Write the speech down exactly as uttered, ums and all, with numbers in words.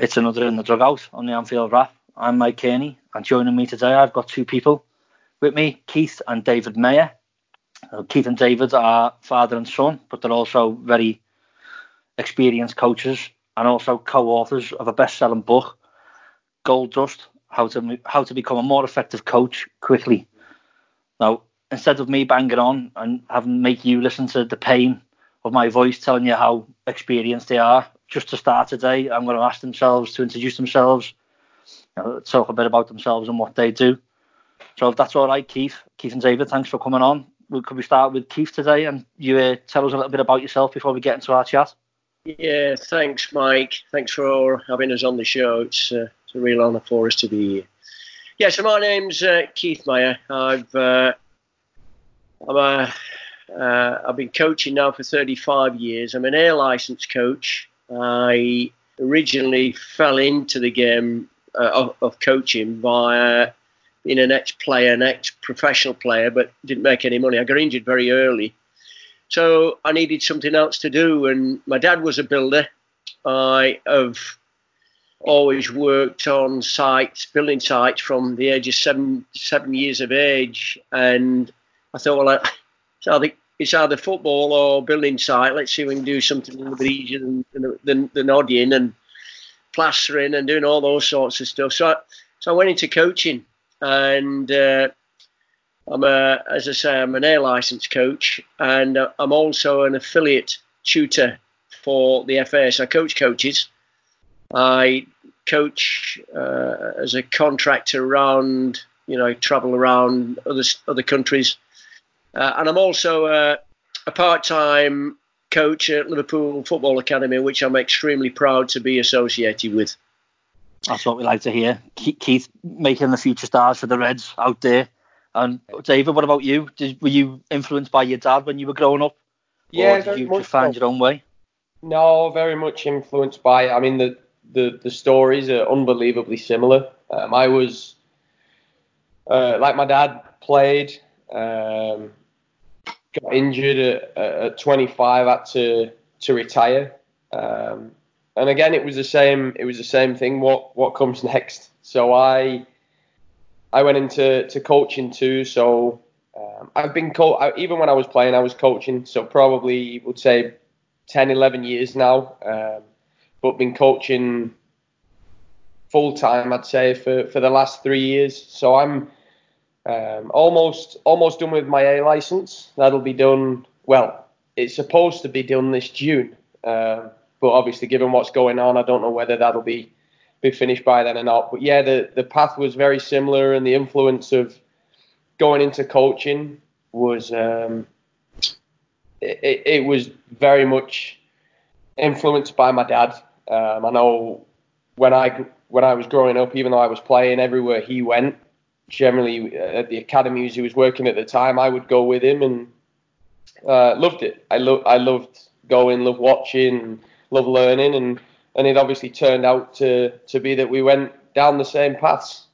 It's another in the dugout on the Anfield Wrap. I'm Mike Kearney, and joining me today I've got two people with me, Keith and David Mayer. Uh, Keith and David are father and son, but they're also very experienced coaches and also co-authors of a best-selling book, Gold Dust, How to How to Become a More Effective Coach Quickly. Now, instead of me banging on and having make you listen to the pain of my voice telling you how experienced they are, just to start today, I'm going to ask themselves to introduce themselves, you know, talk a bit about themselves and what they do. So if that's all right, Keith, Keith and David, thanks for coming on. Could we start with Keith today, and you uh, tell us a little bit about yourself before we get into our chat? Yeah, thanks, Mike. Thanks for having us on the show. It's, uh, it's a real honour for us to be here. Yeah, so my name's uh, Keith Mayer. I've uh, I'm a, uh, I've been coaching now for thirty-five years. I'm an air licensed coach. I originally fell into the game uh, of, of coaching via being an ex-player, an ex-professional player, but didn't make any money. I got injured very early. So I needed something else to do, and my dad was a builder. I have always worked on sites, building sites from the age of seven, seven years of age, and I thought, well, I, it's, either, it's either football or building site. Let's see if we can do something a little bit easier than, than, than nodding and plastering and doing all those sorts of stuff. So I, so I went into coaching, and uh, I'm a, as I say, I'm an air license coach, and uh, I'm also an affiliate tutor for the F A. So I coach coaches. I coach uh, as a contractor around, you know, travel around other other countries, uh, and I'm also a, a part-time coach at Liverpool Football Academy, which I'm extremely proud to be associated with. That's what we like to hear. Keith making the future stars for the Reds out there. And David, what about you? Did, were you influenced by your dad when you were growing up? Yeah, or did you just find so. your own way? No, very much influenced by. I mean, the the, the stories are unbelievably similar. Um, I was uh, like my dad played, um, got injured at, at twenty-five, had to to retire, um, and again it was the same. It was the same thing. What what comes next? So I. I went into to coaching too, so um, I've been co- even when I was playing, I was coaching. So probably would say ten, eleven years now, um, but been coaching full time, I'd say, for, for the last three years. So I'm um, almost almost done with my A license. That'll be done. Well, it's supposed to be done this June, uh, but obviously, given what's going on, I don't know whether that'll be. be finished by then or not. But yeah, the, the path was very similar, and the influence of going into coaching was um, it, it was very much influenced by my dad. Um, I know when I when I was growing up, even though I was playing everywhere he went, generally at the academies he was working at the time, I would go with him and uh, loved it. I lo- I loved going, loved watching, loved learning, and And it obviously turned out to, to be that we went down the same paths.